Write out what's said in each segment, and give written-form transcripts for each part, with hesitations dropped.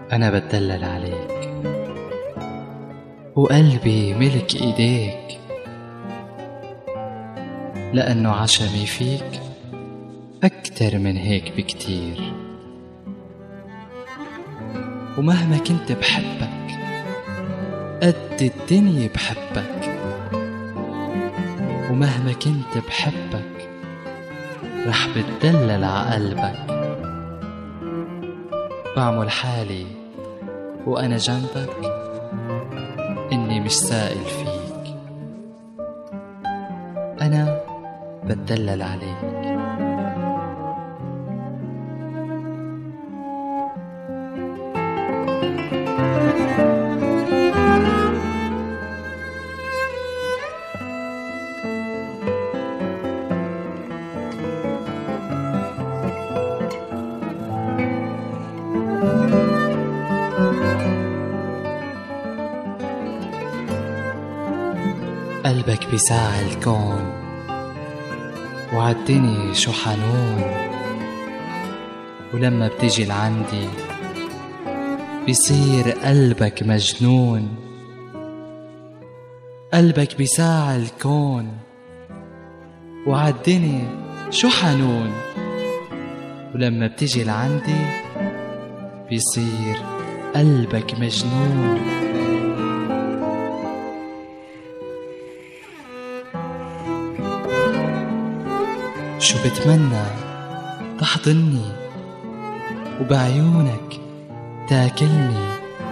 أنا بتدلل عليك وقلبي ملك إيديك، لأنه عشمي فيك أكتر من هيك بكتير. ومهما كنت بحبك قد الدنيا بحبك، ومهما كنت بحبك رح بتدلل عقلبك. بعمل حالي وأنا جنبك إني مش سائل فيك. أنا بتدلل عليك. قلبك بيساع الكون وعالدنيا شو حنون، ولما بتيجي لعندي بيصير قلبك مجنون. قلبك بيساع الكون وعالدنيا شو حنون، ولما بتيجي لعندي بيصير قلبك مجنون. شو بتمنى تحضني وبعيونك تاكلني،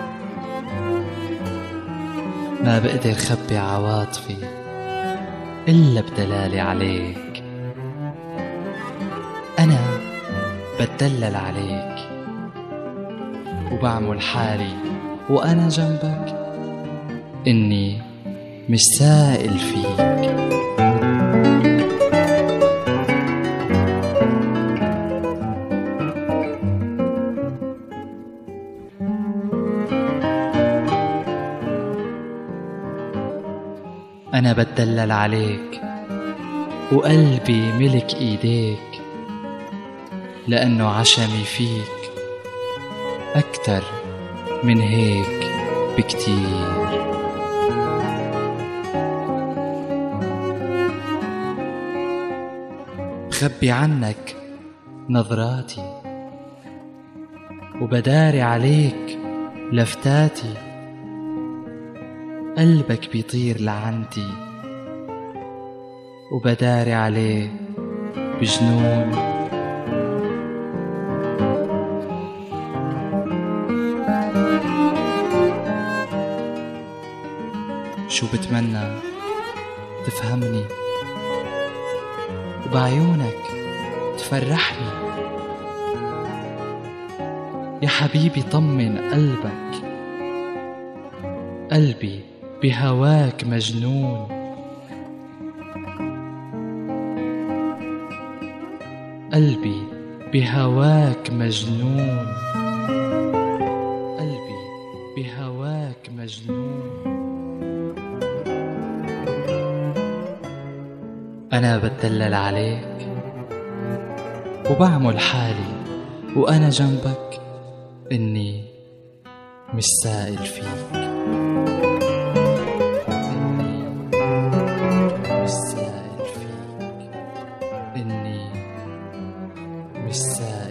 ما بقدر خبي عواطفي إلا بدلالي عليك. أنا بتدلل عليك وبعمل حالي وأنا جنبك إني مش سائل فيك. أنا بتدلل عليك وقلبي ملك إيديك، لأنه عشمي فيك أكتر من هيك بكتير. بخبي عنك نظراتي وبداري عليك لفتاتي. قلبك بيطير لعندي وبداري عليه بجنون. شو بتمنى تفهمني وبعيونك تفرحني. يا حبيبي طمن قلبك، قلبي بهواك مجنون. قلبي بهواك مجنون. قلبي بهواك مجنون. أنا بتدلل عليك وبعمل حالي وأنا جنبك إني مش سائل فيك. إني مش سائل